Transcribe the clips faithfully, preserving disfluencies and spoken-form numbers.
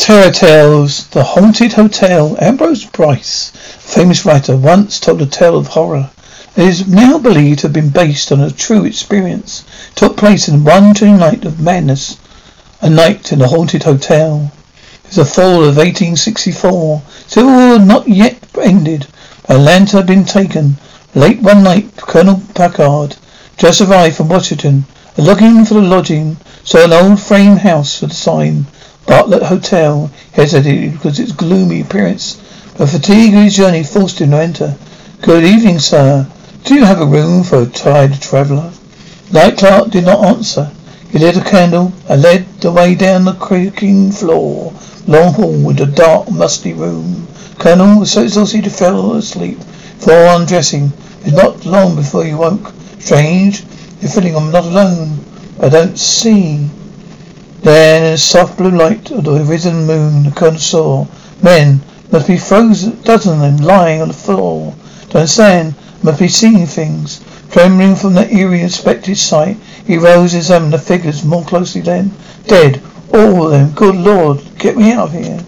Terror Tales, The Haunted Hotel. Ambrose Bierce, famous writer, once told a tale of horror. It is now believed to have been based on a true experience. It took place in one June night of madness, a night in a haunted hotel. It was the fall of eighteen sixty-four. Civil War had not yet ended. Atlanta had been taken. Late one night, Colonel Packard just arrived from Washington, and looking for the lodging, saw an old frame house with a sign, Bartlett Hotel. He hesitated because its gloomy appearance, but fatigue of his journey forced him to enter. Good evening, sir. Do you have a room for a tired traveller? Light clerk did not answer. He lit a candle and led the way down the creaking floor, long hall into a dark, musty room. Colonel was so exhausted he fell asleep. Before undressing, it was not long before he woke. Strange, you're feeling I'm not alone. I don't see. Then, in the soft blue light of the risen moon, the colonel saw men, must be frozen, dozen of them, lying on the floor. To understand, must be seeing things. Trembling from the eerie unexpected sight, he rose and examined the figures more closely. Then, dead, all of them. Good Lord, get me out of here.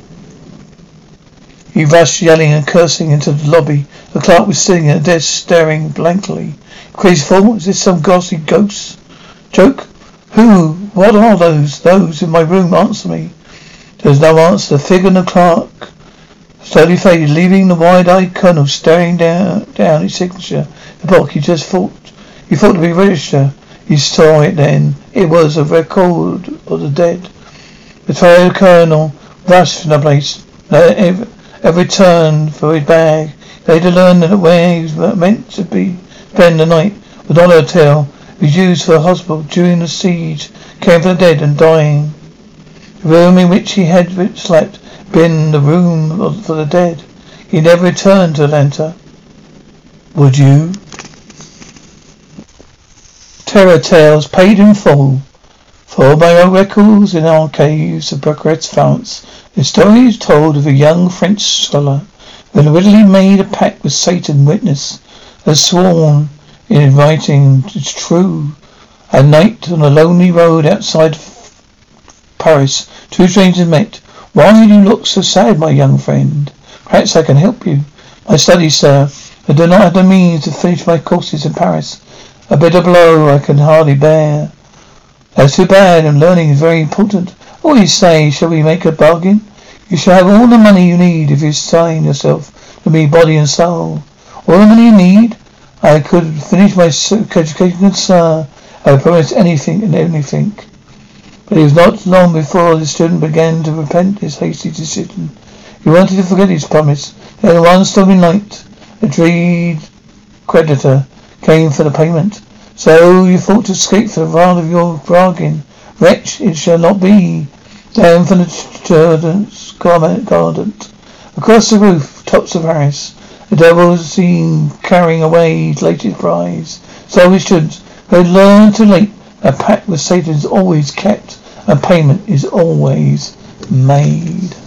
He rushed, yelling and cursing, into the lobby. The clerk was sitting at a desk, staring blankly. Crazy fool, is this some ghastly ghost joke? Who? What are those? Those in my room? Answer me. There was no answer. The figure in the clerk slowly faded, leaving the wide-eyed colonel staring down down his signature. The book he just thought he thought to be registered. He saw it then. It was a record of the dead. The tired colonel rushed from the place. Every, every turn for his bag. Later learned that where he was meant to be spend the night was not a hotel. It was used for a hospital during the siege, caring for the dead and dying. The room in which he had slept been the room for the dead. He never returned to Atlanta. Would you? Terror Tales, paid in full. For my own records in archives of Bucharest, France, the story is told of a young French scholar who had readily made a pact with Satan. Witness has sworn in writing, it's true. At night on a lonely road outside Paris, two strangers met. Why do you look so sad, my young friend? Perhaps I can help you. My studies, sir. I do not have the means to finish my courses in Paris. A bitter blow I can hardly bear. That's too bad, and learning is very important. What do you say? Shall we make a bargain? You shall have all the money you need if you sign yourself to me, body and soul. All the money you need? I could finish my education, sir. I would promise anything and anything. But it was not long before the student began to repent his hasty decision. He wanted to forget his promise. Then one stormy night, a dread creditor came for the payment. So you thought to escape for the rod of your bargain. Wretch, it shall not be. Down from the student's garden, across the roof tops of Paris, the devil was seen carrying away his latest prize. So we should have learned too late. A pact with Satan is always kept, and payment is always made.